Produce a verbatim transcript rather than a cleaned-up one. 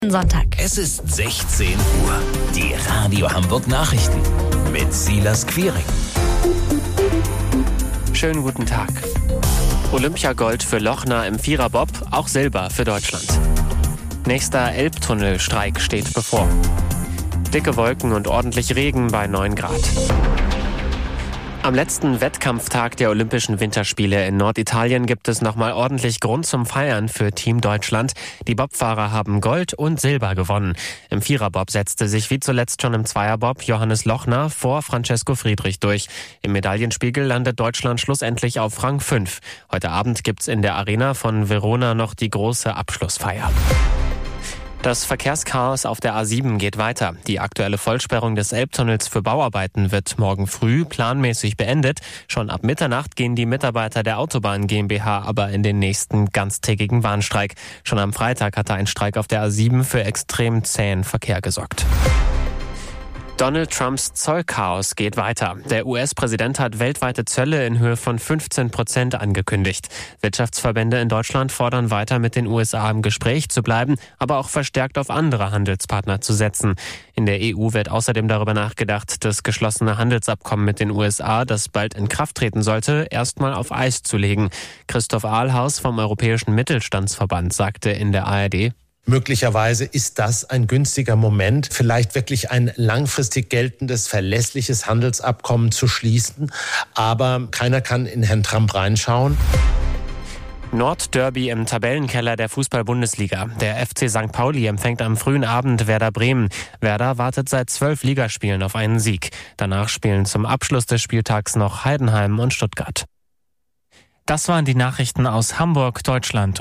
Sonntag. Es ist sechzehn Uhr. Die Radio Hamburg Nachrichten mit Silas Quiring. Schönen guten Tag. Olympiagold für Lochner im Viererbob, auch Silber für Deutschland. Nächster Elbtunnelstreik steht bevor. Dicke Wolken und ordentlich Regen bei neun Grad. Am letzten Wettkampftag der Olympischen Winterspiele in Norditalien gibt es nochmal ordentlich Grund zum Feiern für Team Deutschland. Die Bobfahrer haben Gold und Silber gewonnen. Im Viererbob setzte sich wie zuletzt schon im Zweierbob Johannes Lochner vor Francesco Friedrich durch. Im Medaillenspiegel landet Deutschland schlussendlich auf Rang fünf. Heute Abend gibt's in der Arena von Verona noch die große Abschlussfeier. Das Verkehrschaos auf der A sieben geht weiter. Die aktuelle Vollsperrung des Elbtunnels für Bauarbeiten wird morgen früh planmäßig beendet. Schon ab Mitternacht gehen die Mitarbeiter der Autobahn GmbH aber in den nächsten ganztägigen Warnstreik. Schon am Freitag hatte ein Streik auf der A sieben für extrem zähen Verkehr gesorgt. Donald Trumps Zollchaos geht weiter. Der U S-Präsident hat weltweite Zölle in Höhe von fünfzehn Prozent angekündigt. Wirtschaftsverbände in Deutschland fordern weiter, mit den U S A im Gespräch zu bleiben, aber auch verstärkt auf andere Handelspartner zu setzen. In der E U wird außerdem darüber nachgedacht, das geschlossene Handelsabkommen mit den U S A, das bald in Kraft treten sollte, erstmal auf Eis zu legen. Christoph Ahlhaus vom Europäischen Mittelstandsverband sagte in der A R D: Möglicherweise ist das ein günstiger Moment, vielleicht wirklich ein langfristig geltendes, verlässliches Handelsabkommen zu schließen. Aber keiner kann in Herrn Trump reinschauen. Nordderby im Tabellenkeller der Fußball-Bundesliga. Der F C Sankt Pauli empfängt am frühen Abend Werder Bremen. Werder wartet seit zwölf Ligaspielen auf einen Sieg. Danach spielen zum Abschluss des Spieltags noch Heidenheim und Stuttgart. Das waren die Nachrichten aus Hamburg, Deutschland.